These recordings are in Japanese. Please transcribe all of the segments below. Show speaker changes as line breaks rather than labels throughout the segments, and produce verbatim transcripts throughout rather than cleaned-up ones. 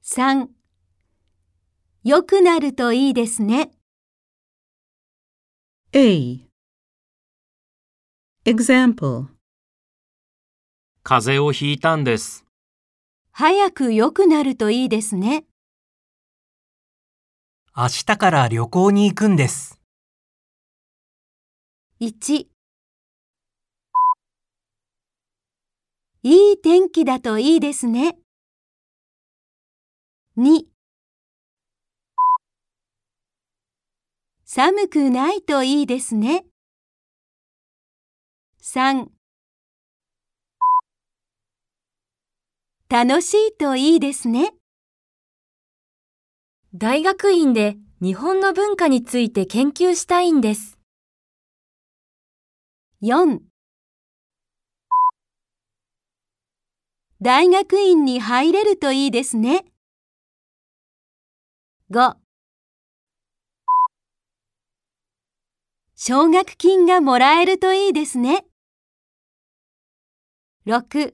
さん、良くなるといいですね。
A. Example.
風邪をひいたんです。
早く良くなるといいですね。
明日から旅行に行くんです。
いち、いい天気だといいですね。に、寒くないといいですね。さん、楽しいといいですね。
大学院で日本の文化について研究したいんです。
よん、大学院に入れるといいですね。ご、奨学金がもらえるといいですね。ろく、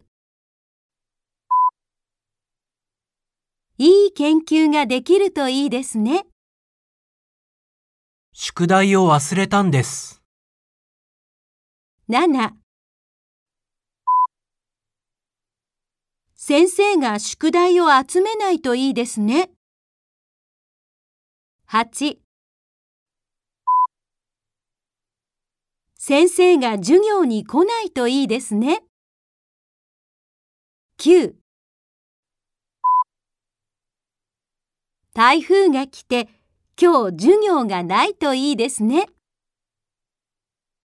いい研究ができるといいですね。
宿題を忘れたんです。
なな、先生が宿題を集めないといいですね。はち、先生が授業に来ないといいですね。きゅう、台風が来て今日授業がないといいですね。